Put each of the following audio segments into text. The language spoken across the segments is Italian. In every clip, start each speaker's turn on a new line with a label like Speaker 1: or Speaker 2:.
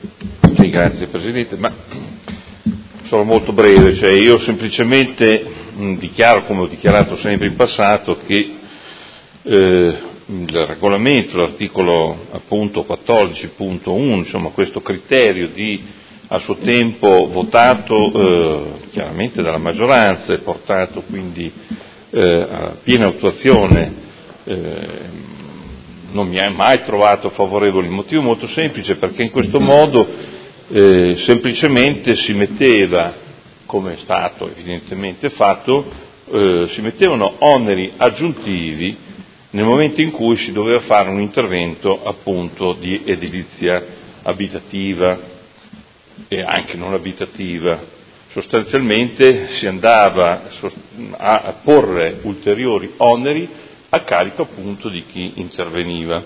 Speaker 1: Sì, grazie Presidente, ma sono molto breve, cioè io semplicemente dichiaro, come ho dichiarato sempre in passato, che il regolamento, l'articolo appunto 14.1, insomma questo criterio a suo tempo votato chiaramente dalla maggioranza e portato quindi a piena attuazione, non mi ha mai trovato favorevole. Il motivo molto semplice, perché in questo modo semplicemente si metteva, come è stato evidentemente fatto, si mettevano oneri aggiuntivi nel momento in cui si doveva fare un intervento appunto di edilizia abitativa e anche non abitativa. Sostanzialmente si andava a porre ulteriori oneri a carico appunto di chi interveniva.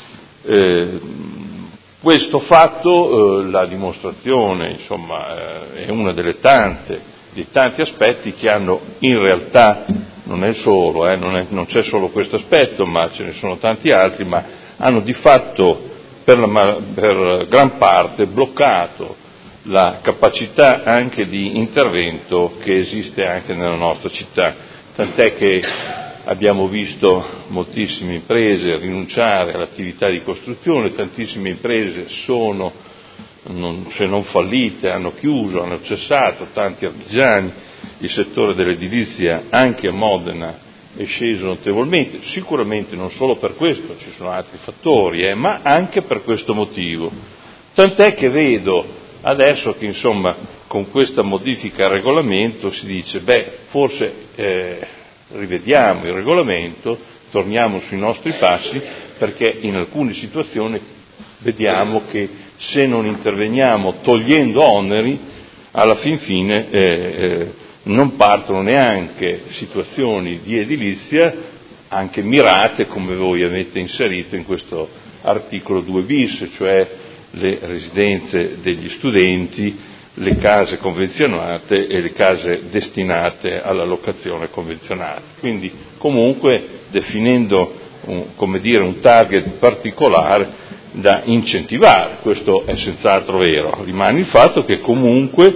Speaker 1: Questo fatto, la dimostrazione, insomma, è una dei tanti aspetti che hanno in realtà, non è solo, non c'è solo questo aspetto, ma ce ne sono tanti altri, ma hanno di fatto per gran parte bloccato la capacità anche di intervento che esiste anche nella nostra città, tant'è che abbiamo visto moltissime imprese rinunciare all'attività di costruzione, tantissime imprese sono, se non fallite, hanno chiuso, hanno cessato, tanti artigiani, il settore dell'edilizia anche a Modena è sceso notevolmente, sicuramente non solo per questo, ci sono altri fattori, ma anche per questo motivo. Tant'è che vedo adesso che insomma con questa modifica al regolamento si dice forse rivediamo il regolamento, torniamo sui nostri passi, perché in alcune situazioni vediamo che se non interveniamo togliendo oneri, alla fin fine non partono neanche situazioni di edilizia anche mirate come voi avete inserito in questo articolo 2 bis, cioè le residenze degli studenti, le case convenzionate e le case destinate alla locazione convenzionata. Quindi comunque definendo un target particolare da incentivare, questo è senz'altro vero. Rimane il fatto che comunque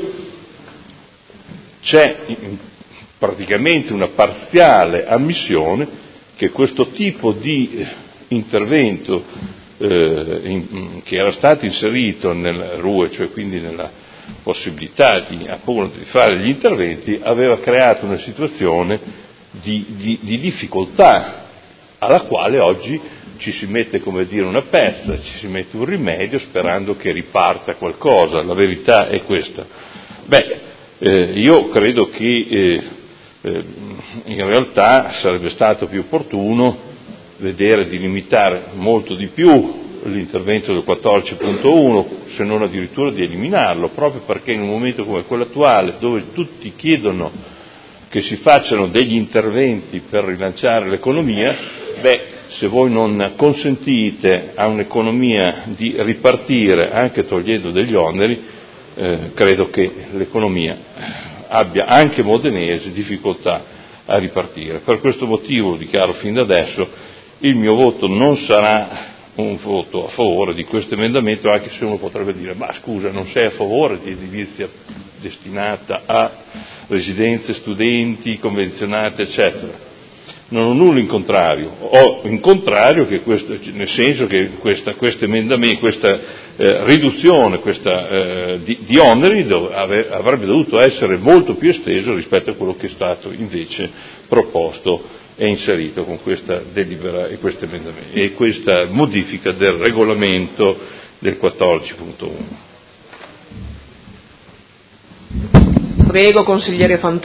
Speaker 1: c'è praticamente una parziale ammissione che questo tipo di intervento che era stato inserito nel RUE, cioè quindi nella possibilità di fare gli interventi, aveva creato una situazione di difficoltà alla quale oggi ci si mette, come dire, una pezza, ci si mette un rimedio sperando che riparta qualcosa. La verità è questa. Io credo che in realtà sarebbe stato più opportuno vedere di limitare molto di più l'intervento del 14.1, se non addirittura di eliminarlo, proprio perché in un momento come quello attuale, dove tutti chiedono che si facciano degli interventi per rilanciare l'economia, se voi non consentite a un'economia di ripartire anche togliendo degli oneri, credo che l'economia abbia, anche modenese, difficoltà a ripartire. Per questo motivo dichiaro fin da adesso il mio voto non sarà un voto a favore di questo emendamento, anche se uno potrebbe dire ma scusa, non sei a favore di edilizia destinata a residenze, studenti, convenzionate eccetera. Non ho nulla in contrario, ho in contrario che questo, nel senso che questo emendamento, questa riduzione di oneri avrebbe dovuto essere molto più esteso rispetto a quello che è stato invece proposto e inserito con questa delibera e questo emendamento e questa modifica del regolamento del 14.1.
Speaker 2: Prego, consigliere Fantozzi.